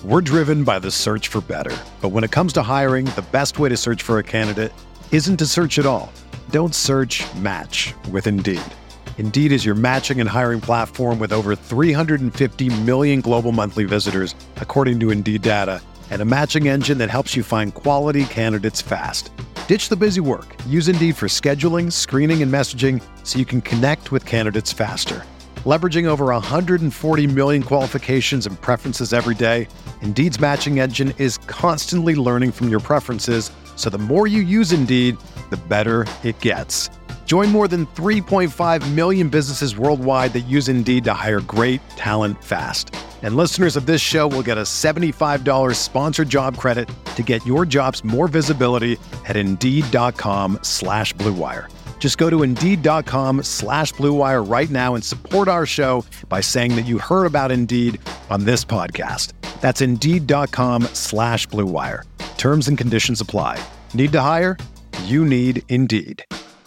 We're driven by the search for better. But when it comes to hiring, the best way to search for a candidate isn't to search at all. Don't search, match with Indeed. Indeed is your matching and hiring platform with over 350 million global monthly visitors, according to Indeed data, and a matching engine that helps you find quality candidates fast. Ditch the busy work. Use Indeed for scheduling, screening, and messaging so you can connect with candidates faster. Leveraging over 140 million qualifications and preferences every day, Indeed's matching engine is constantly learning from your preferences, so the more you use Indeed, the better it gets. Join more than 3.5 million businesses worldwide that use Indeed to hire great talent fast. And listeners of this show will get a $75 sponsored job credit to get your jobs more visibility at Indeed.com/Blue Wire. Just go to Indeed.com/Blue Wire right now and support our show by saying that you heard about Indeed on this podcast. That's Indeed.com/Blue Wire. Terms and conditions apply. Need to hire? You need Indeed.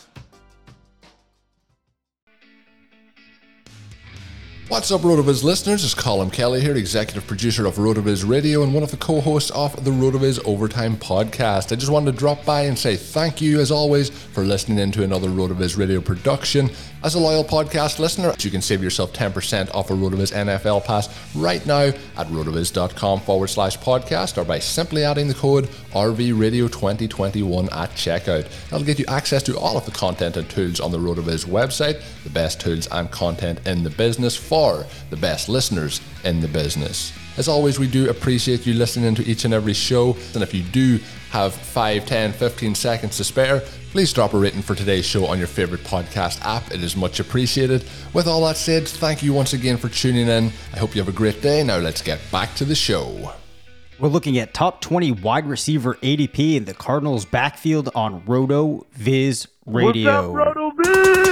What's up, RotoViz listeners? It's Colin Kelly here, executive producer of RotoViz Radio and one of the co-hosts of the RotoViz Overtime podcast. I just wanted to drop by and say thank you, as always, for listening in to another RotoViz Radio production. As a loyal podcast listener, you can save yourself 10% off a RotoViz NFL pass right now at rotoviz.com/podcast or by simply adding the code RVRadio2021 at checkout. That'll get you access to all of the content and tools on the RotoViz website, the best tools and content in the business for the best listeners in the business. As always, we do appreciate you listening to each and every show, and if you do have 5, 10, 15 seconds to spare, please drop a rating for today's show on your favorite podcast app. It is much appreciated. With all that said, thank you once again for tuning in. I hope you have a great day. Now let's get back to the show. We're looking at top 20 wide receiver ADP in the Cardinals backfield on RotoViz Radio. What's up, RotoViz?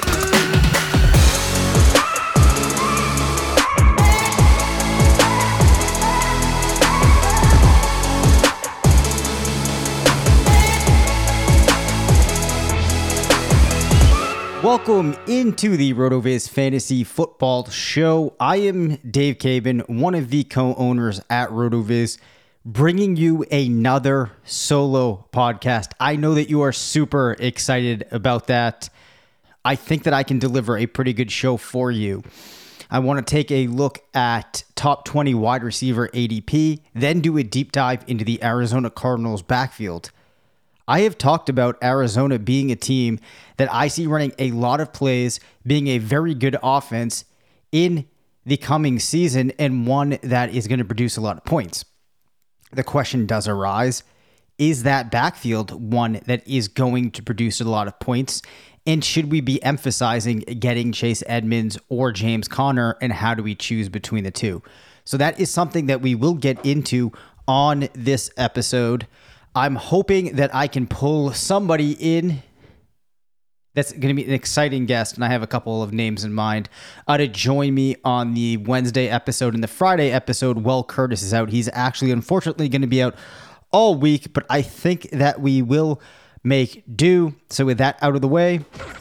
Welcome into the RotoViz Fantasy Football Show. I am Dave Cabin, one of the co-owners at RotoViz, bringing you another solo podcast. I know that you are super excited about that. I think that I can deliver a pretty good show for you. I want to take a look at top 20 wide receiver ADP, then do a deep dive into the Arizona Cardinals backfield. I have talked about Arizona being a team that I see running a lot of plays, being a very good offense in the coming season, and one that is going to produce a lot of points. The question does arise, is that backfield one that is going to produce a lot of points? And should we be emphasizing getting Chase Edmonds or James Conner, and how do we choose between the two? So that is something that we will get into on this episode. I'm hoping that I can pull somebody in that's going to be an exciting guest, and I have a couple of names in mind, to join me on the Wednesday episode. And the Friday episode, Will Curtis is out. He's actually, unfortunately, going to be out all week, but I think that we will make do. So with that out of the way,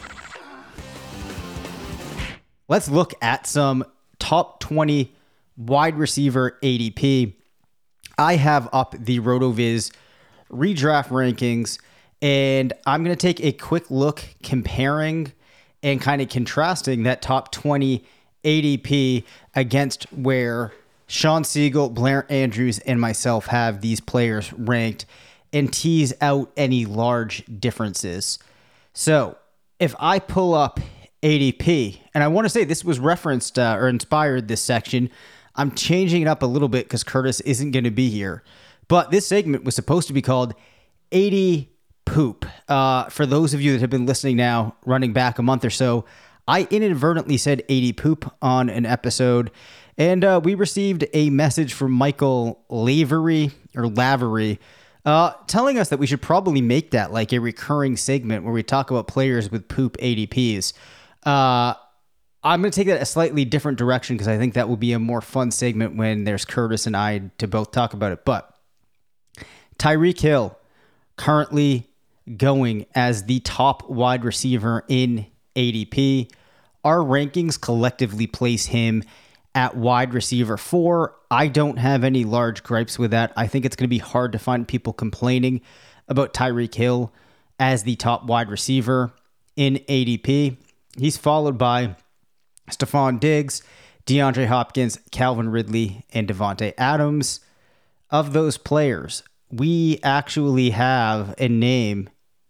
let's look at some top 20 wide receiver ADP. I have up the RotoViz redraft rankings, and I'm going to take a quick look comparing and kind of contrasting that top 20 ADP against where Sean Siegel, Blair Andrews, and myself have these players ranked, and tease out any large differences. So if I pull up ADP, and I want to say this was referenced or inspired this section, I'm changing it up a little bit because Curtis isn't going to be here. But this segment was supposed to be called 80 Poop. For those of you that have been listening now, running back a month or so, I inadvertently said 80 Poop on an episode, and we received a message from Michael Lavery, telling us that we should probably make that like a recurring segment where we talk about players with poop ADPs. I'm going to take that a slightly different direction because I think that will be a more fun segment when there's Curtis and I to both talk about it. But Tyreek Hill currently going as the top wide receiver in ADP. Our rankings collectively place him at wide receiver 4. I don't have any large gripes with that. I think it's going to be hard to find people complaining about Tyreek Hill as the top wide receiver in ADP. He's followed by Stephon Diggs, DeAndre Hopkins, Calvin Ridley, and Devontae Adams. Of those players, we actually have a name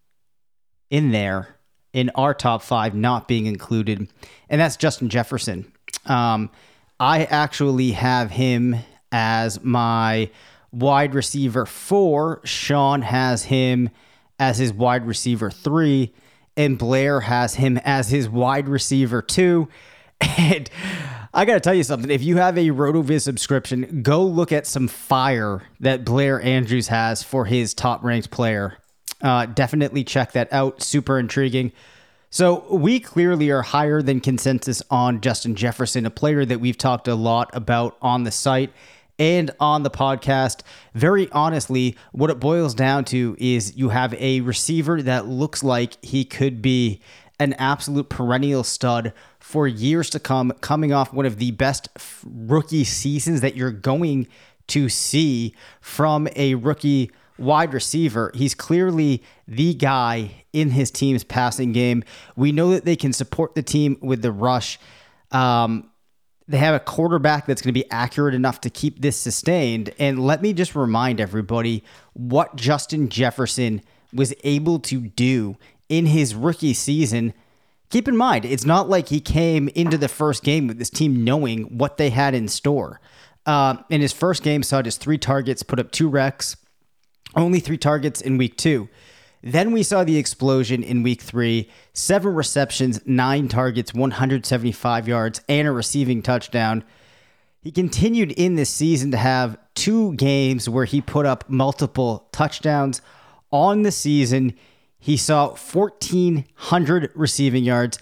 in there in our top 5 not being included, and that's Justin Jefferson. I actually have him as my wide receiver 4. Sean has him as his wide receiver 3, and Blair has him as his wide receiver 2. And I got to tell you something. If you have a RotoViz subscription, go look at some fire that Blair Andrews has for his top-ranked player. Definitely check that out. Super intriguing. So we clearly are higher than consensus on Justin Jefferson, a player that we've talked a lot about on the site and on the podcast. Very honestly, what it boils down to is you have a receiver that looks like he could be an absolute perennial stud for years to come, coming off one of the best rookie seasons that you're going to see from a rookie wide receiver. He's clearly the guy in his team's passing game. We know that they can support the team with the rush. They have a quarterback that's going to be accurate enough to keep this sustained. And let me just remind everybody what Justin Jefferson was able to do in his rookie season. Keep in mind, it's not like he came into the first game with this team knowing what they had in store. In his first game, saw just 3 targets, put up 2 recs, only 3 targets in week 2. Then we saw the explosion in week 3, 7 receptions, 9 targets, 175 yards, and a receiving touchdown. He continued in this season to have 2 games where he put up multiple touchdowns. On the season, he saw 1,400 receiving yards,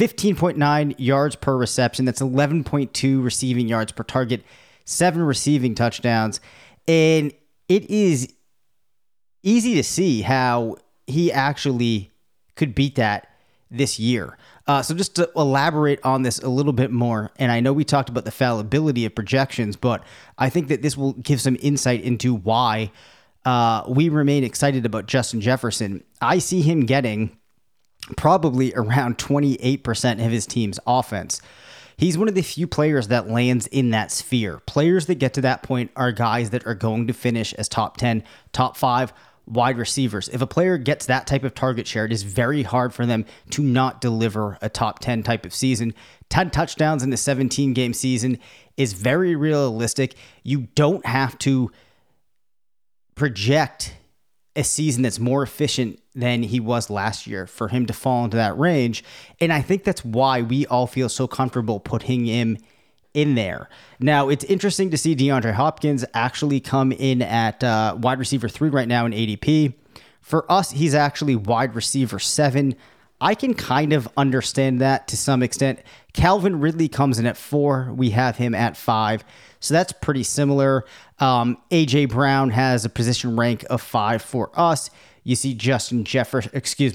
15.9 yards per reception. That's 11.2 receiving yards per target, 7 receiving touchdowns. And it is easy to see how he actually could beat that this year. So just to elaborate on this a little bit more, and I know we talked about the fallibility of projections, but I think that this will give some insight into why we remain excited about Justin Jefferson. I see him getting probably around 28% of his team's offense. He's one of the few players that lands in that sphere. Players that get to that point are guys that are going to finish as top 10, top 5 wide receivers. If a player gets that type of target share, it is very hard for them to not deliver a top 10 type of season. 10 touchdowns in a 17-game season is very realistic. You don't have to project a season that's more efficient than he was last year for him to fall into that range. And I think that's why we all feel so comfortable putting him in there. Now, it's interesting to see DeAndre Hopkins actually come in at wide receiver 3 right now in ADP. For us, he's actually wide receiver 7. I can kind of understand that to some extent. Calvin Ridley comes in at 4. We have him at 5. So that's pretty similar. A.J. Brown has a position rank of 5 for us. You see Justin Jefferson,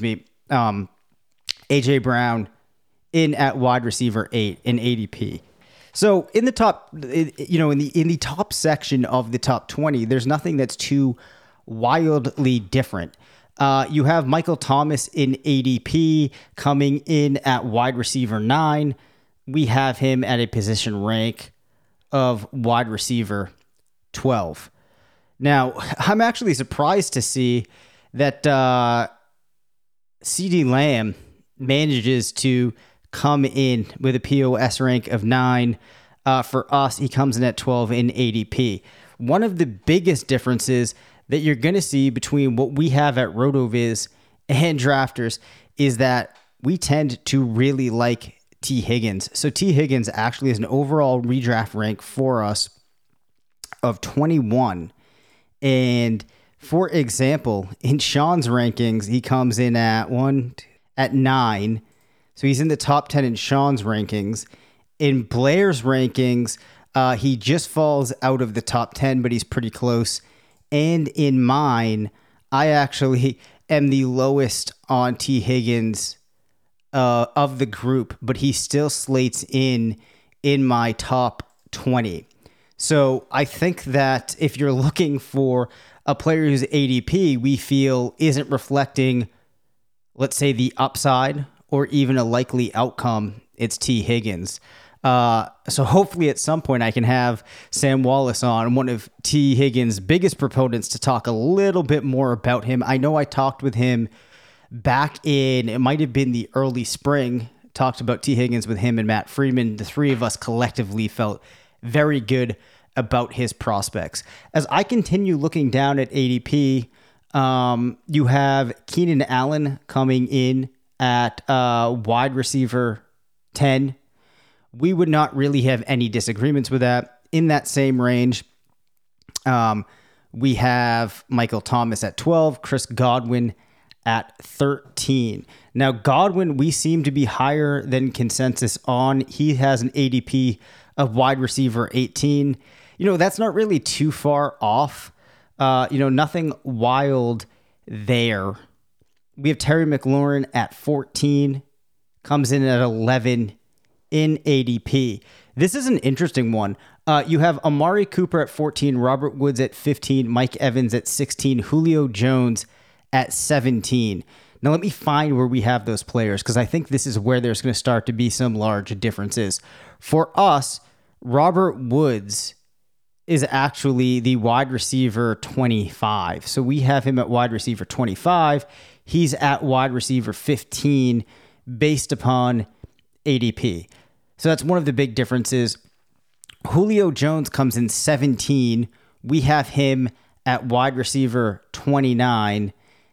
A.J. Brown in at wide receiver 8 in ADP. So in the top, in the top section of the top 20, there's nothing that's too wildly different. You have Michael Thomas in ADP coming in at wide receiver 9. We have him at a position rank of wide receiver 12. Now, I'm actually surprised to see that CeeDee Lamb manages to come in with a POS rank of 9. For us, he comes in at 12 in ADP. One of the biggest differences that you're going to see between what we have at RotoViz and Drafters is that we tend to really like T. Higgins. So T. Higgins actually has an overall redraft rank for us of 21. And for example, in Sean's rankings, he comes in at 9. So he's in the top 10 in Sean's rankings. In Blair's rankings, he just falls out of the top 10, but he's pretty close. And in mine, I actually am the lowest on T. Higgins of the group, but he still slates in my top 20. So I think that if you're looking for a player whose ADP we feel isn't reflecting, let's say, the upside or even a likely outcome, it's T. Higgins. So hopefully at some point I can have Sam Wallace on, one of T. Higgins' biggest proponents, to talk a little bit more about him. I know I talked with him back in, it might have been the early spring, talked about T. Higgins with him and Matt Friedman. The three of us collectively felt very good about his prospects. As I continue looking down at ADP, you have Keenan Allen coming in at wide receiver 10. We would not really have any disagreements with that. In that same range, we have Michael Thomas at 12, Chris Godwin at 13. Now, Godwin, we seem to be higher than consensus on. He has an ADP of wide receiver 18. That's not really too far off. Nothing wild there. We have Terry McLaurin at 14, comes in at 11 in ADP. This is an interesting one. You have Amari Cooper at 14, Robert Woods at 15, Mike Evans at 16, Julio Jones at 17. Now let me find where we have those players, because I think this is where there's going to start to be some large differences. For us, Robert Woods is actually the wide receiver 25. So we have him at wide receiver 25. He's at wide receiver 15 based upon ADP. So that's one of the big differences. Julio Jones comes in 17. We have him at wide receiver 29.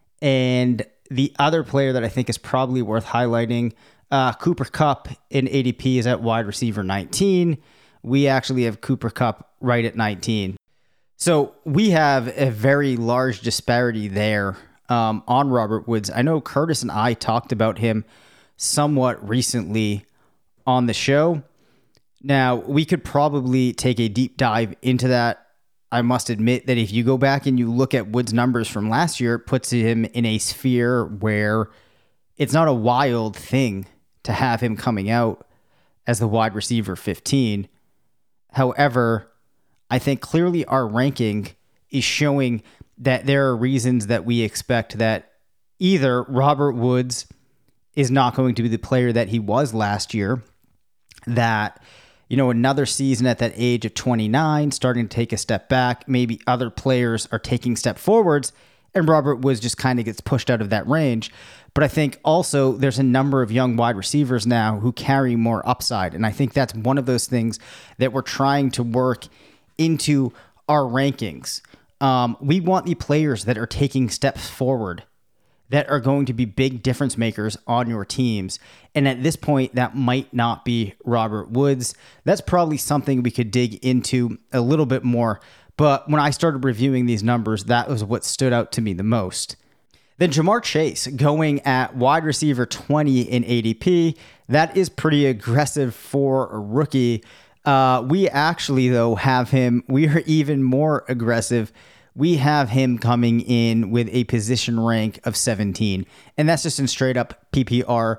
And the other player that I think is probably worth highlighting, Cooper Kupp in ADP is at wide receiver 19. We actually have Cooper Kupp right at 19. So we have a very large disparity there on Robert Woods. I know Curtis and I talked about him somewhat recently on the show. Now, we could probably take a deep dive into that. I must admit that if you go back and you look at Woods' numbers from last year, it puts him in a sphere where it's not a wild thing to have him coming out as the wide receiver 15. However, I think clearly our ranking is showing that there are reasons that we expect that either Robert Woods is not going to be the player that he was last year, that, another season at that age of 29, starting to take a step back, maybe other players are taking step forwards, and Robert Woods just kind of gets pushed out of that range. But I think also there's a number of young wide receivers now who carry more upside. And I think that's one of those things that we're trying to work into our rankings. We want the players that are taking steps forward, that are going to be big difference makers on your teams. And at this point, that might not be Robert Woods. That's probably something we could dig into a little bit more. But when I started reviewing these numbers, that was what stood out to me the most. Then Ja'Marr Chase going at wide receiver 20 in ADP. That is pretty aggressive for a rookie. We actually, though, have him, we are even more aggressive. We have him coming in with a position rank of 17. And that's just in straight up PPR.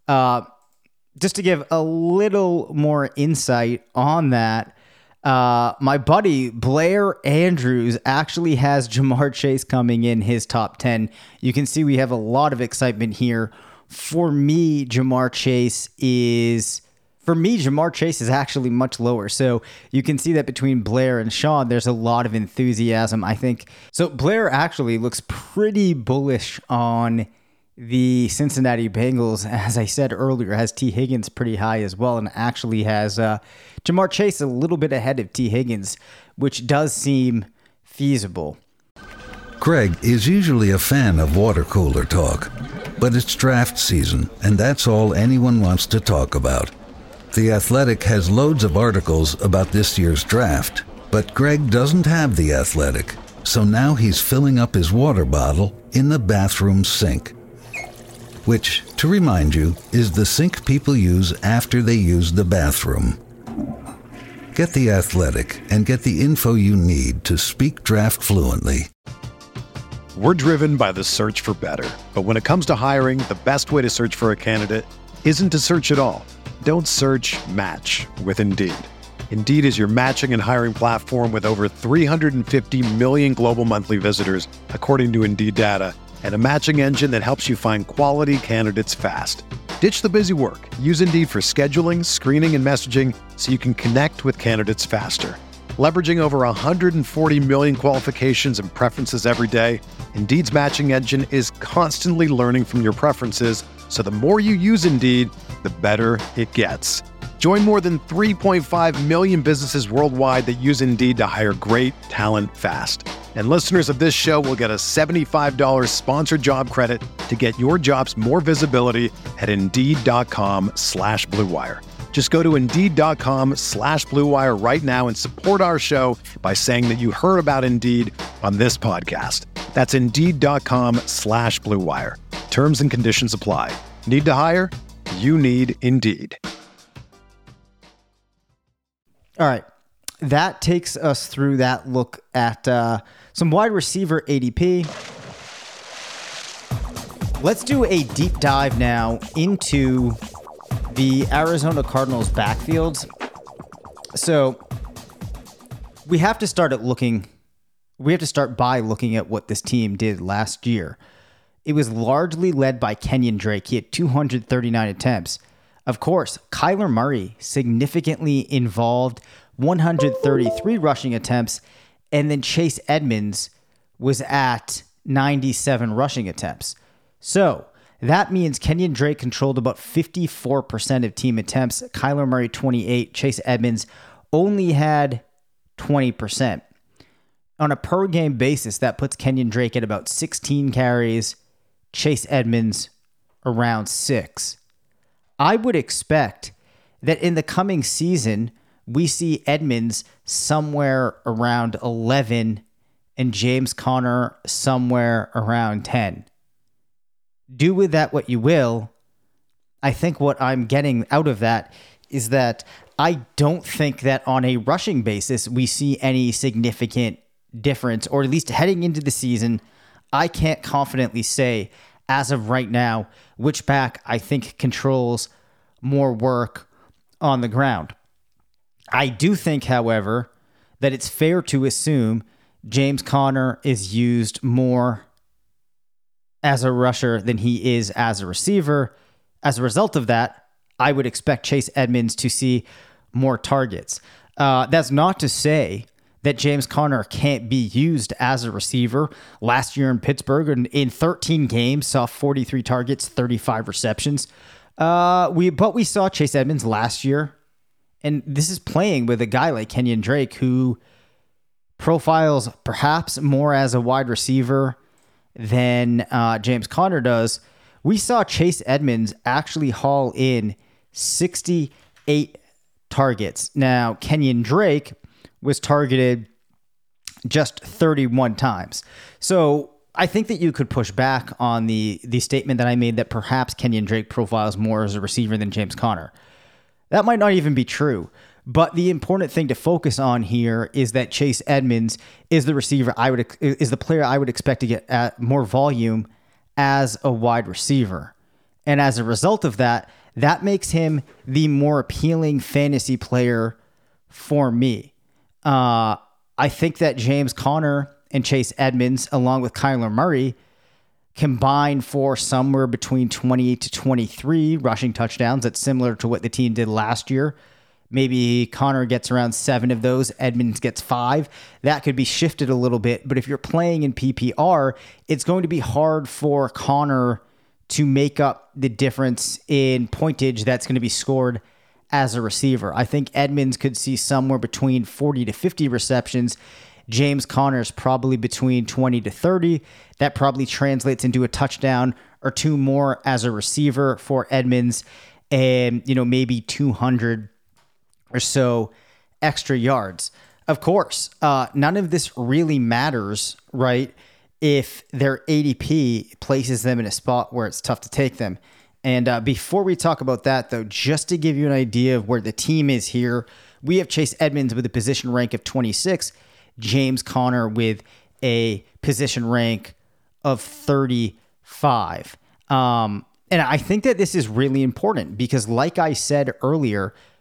Just to give a little more insight on that, my buddy Blair Andrews actually has Ja'Marr Chase coming in his top 10. You can see we have a lot of excitement here. For me, Ja'Marr Chase is actually much lower. So you can see that between Blair and Sean, there's a lot of enthusiasm, I think. So Blair actually looks pretty bullish on the Cincinnati Bengals. As I said earlier, has T. Higgins pretty high as well, and actually has Ja'Marr Chase a little bit ahead of T. Higgins, which does seem feasible. Greg is usually a fan of water cooler talk, but it's draft season, and that's all anyone wants to talk about. The Athletic has loads of articles about this year's draft, but Greg doesn't have The Athletic, so now he's filling up his water bottle in the bathroom sink. Which, to remind you, is the sink people use after they use the bathroom. Get The Athletic and get the info you need to speak draft fluently. We're driven by the search for better. But when it comes to hiring, the best way to search for a candidate isn't to search at all. Don't search, match with Indeed. Indeed is your matching and hiring platform with over 350 million global monthly visitors, according to Indeed data, and a matching engine that helps you find quality candidates fast. Ditch the busy work. Use Indeed for scheduling, screening, and messaging so you can connect with candidates faster. Leveraging over 140 million qualifications and preferences every day, Indeed's matching engine is constantly learning from your preferences, so the more you use Indeed, the better it gets. Join more than 3.5 million businesses worldwide that use Indeed to hire great talent fast. And listeners of this show will get a $75 sponsored job credit to get your jobs more visibility at Indeed.com/Blue Wire. Just go to Indeed.com/Blue Wire right now and support our show by saying that you heard about Indeed on this podcast. That's Indeed.com/Blue Wire. Terms and conditions apply. Need to hire? You need Indeed. All right. That takes us through that look at some wide receiver ADP. Let's do a deep dive now into the Arizona Cardinals backfields. So we have to start by looking at what this team did last year. It was largely led by Kenyon Drake. He had 239 attempts. Of course, Kyler Murray significantly involved, 133 rushing attempts, and then Chase Edmonds was at 97 rushing attempts. So that means Kenyon Drake controlled about 54% of team attempts, Kyler Murray 28%, Chase Edmonds only had 20%. On a per game basis, that puts Kenyon Drake at about 16 carries, Chase Edmonds around 6. I would expect that in the coming season, we see Edmonds somewhere around 11 and James Conner somewhere around 10. Do with that what you will. I think what I'm getting out of that is that I don't think that on a rushing basis we see any significant difference, or at least heading into the season, I can't confidently say as of right now which back I think controls more work on the ground. I do think, however, that it's fair to assume James Conner is used more as a rusher than he is as a receiver. As a result of that, I would expect Chase Edmonds to see more targets. That's not to say that James Conner can't be used as a receiver. Last year in Pittsburgh, in 13 games, saw 43 targets, 35 receptions. We saw Chase Edmonds last year, and this is playing with a guy like Kenyon Drake, who profiles perhaps more as a wide receiver than James Conner does. We saw Chase Edmonds actually haul in 68 targets. Now, Kenyon Drake was targeted just 31 times. So I think that you could push back on the statement that I made that perhaps Kenyon Drake profiles more as a receiver than James Conner. That might not even be true. But the important thing to focus on here is that Chase Edmonds is the player I would expect to get more volume as a wide receiver. And as a result of that, that makes him the more appealing fantasy player for me. I think that James Conner and Chase Edmonds, along with Kyler Murray, combine for somewhere between 28 to 23 rushing touchdowns. That's similar to what the team did last year. Maybe Conner gets around 7 of those, Edmonds gets 5. That could be shifted a little bit, but if you're playing in PPR, it's going to be hard for Conner to make up the difference in pointage that's going to be scored as a receiver. I think Edmonds could see somewhere between 40 to 50 receptions. James Conner's probably between 20 to 30. That probably translates into a touchdown or 2 more as a receiver for Edmonds, and maybe 200 or so extra yards. Of course, none of this really matters, right, if their ADP places them in a spot where it's tough to take them. And before we talk about that, though, just to give you an idea of where the team is here, we have Chase Edmonds with a position rank of 26, James Conner with a position rank of 35. And I think that this is really important because, like I said earlier,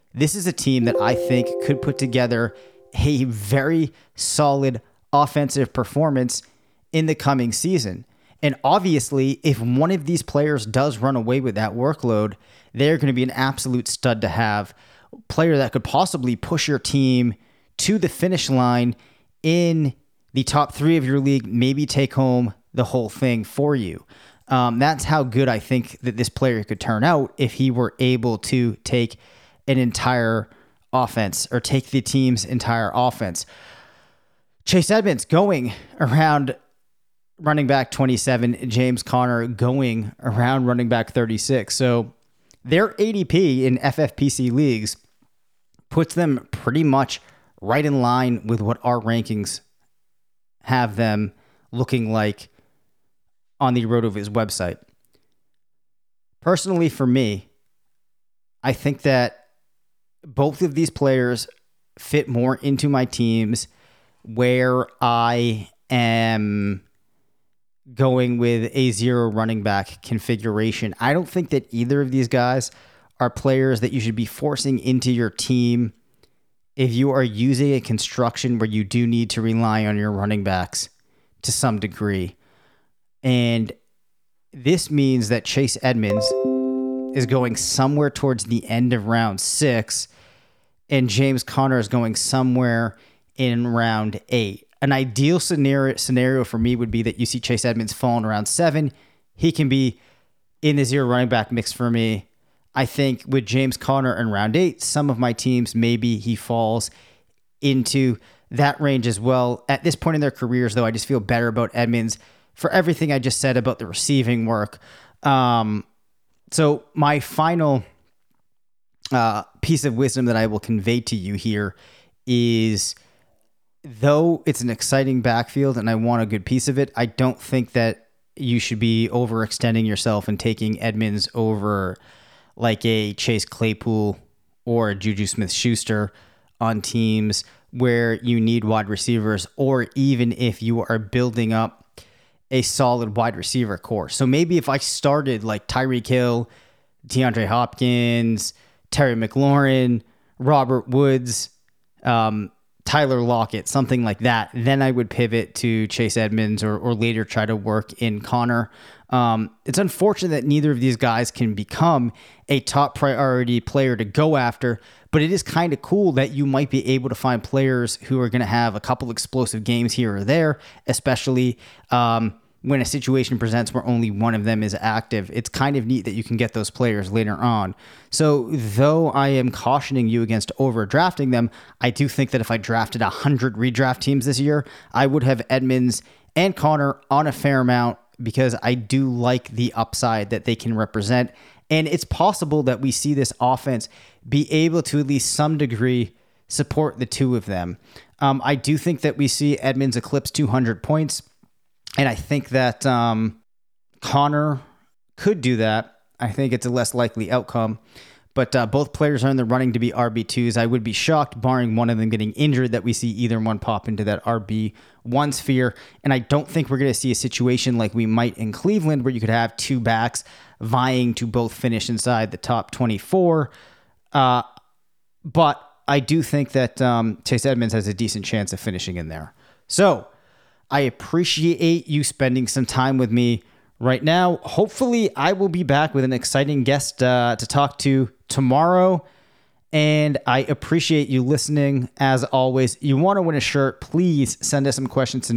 this is a team that I think could put together a very solid offensive performance in the coming season. And obviously, if one of these players does run away with that workload, they're going to be an absolute stud to have. Player that could possibly push your team to the finish line in the top 3 of your league, maybe take home the whole thing for you. That's how good I think that this player could turn out if he were able to take an entire offense or take the team's entire offense. Chase Edmonds going around running back 27, James Conner going around running back 36. So their ADP in FFPC leagues puts them pretty much right in line with what our rankings have them looking like on the RotoViz website. Personally, for me, I think that both of these players fit more into my teams where I am going with a 0 running back configuration. I don't think that either of these guys are players that you should be forcing into your team if you are using a construction where you do need to rely on your running backs to some degree. And this means that Chase Edmonds is going somewhere towards the end of round 6, and James Conner is going somewhere in round 8. An ideal scenario for me would be that you see Chase Edmonds falling around 7. He can be in the 0 running back mix for me. I think with James Conner in round 8, some of my teams, maybe he falls into that range as well. At this point in their careers, though, I just feel better about Edmonds for everything I just said about the receiving work. So my final piece of wisdom that I will convey to you here is, though it's an exciting backfield and I want a good piece of it, I don't think that you should be overextending yourself and taking Edmonds over like a Chase Claypool or a Juju Smith-Schuster on teams where you need wide receivers, or even if you are building up a solid wide receiver core. So maybe if I started like Tyreek Hill, DeAndre Hopkins, Terry McLaurin, Robert Woods, Tyler Lockett, something like that, then I would pivot to Chase Edmonds or later try to work in Conner. It's unfortunate that neither of these guys can become a top priority player to go after, but it is kind of cool that you might be able to find players who are going to have a couple explosive games here or there, especially when a situation presents where only one of them is active. It's kind of neat that you can get those players later on. So though I am cautioning you against overdrafting them, I do think that if I drafted 100 redraft teams this year, I would have Edmonds and Conner on a fair amount because I do like the upside that they can represent. And it's possible that we see this offense be able to at least some degree support the two of them. I do think that we see Edmonds eclipse 200 points. And I think that Conner could do that. I think it's a less likely outcome. But both players are in the running to be RB2s. I would be shocked, barring one of them getting injured, that we see either one pop into that RB1 sphere. And I don't think we're going to see a situation like we might in Cleveland where you could have two backs vying to both finish inside the top 24. But I do think that Chase Edmonds has a decent chance of finishing in there. So I appreciate you spending some time with me right now. Hopefully, I will be back with an exciting guest to talk to tomorrow. And I appreciate you listening. As always, you want to win a shirt, please send us some questions to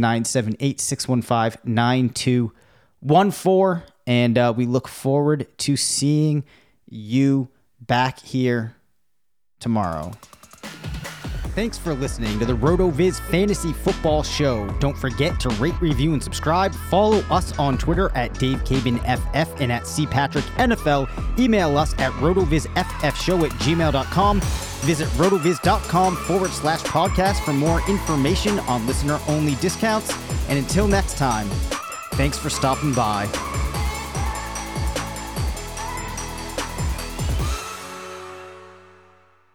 978-615-9214. And we look forward to seeing you back here tomorrow. Thanks for listening to the RotoViz Fantasy Football Show. Don't forget to rate, review, and subscribe. Follow us on Twitter at DaveCabinFF and at CPatrickNFL. Email us at rotovizffshow@gmail.com. Visit rotoviz.com/podcast for more information on listener-only discounts. And until next time, thanks for stopping by.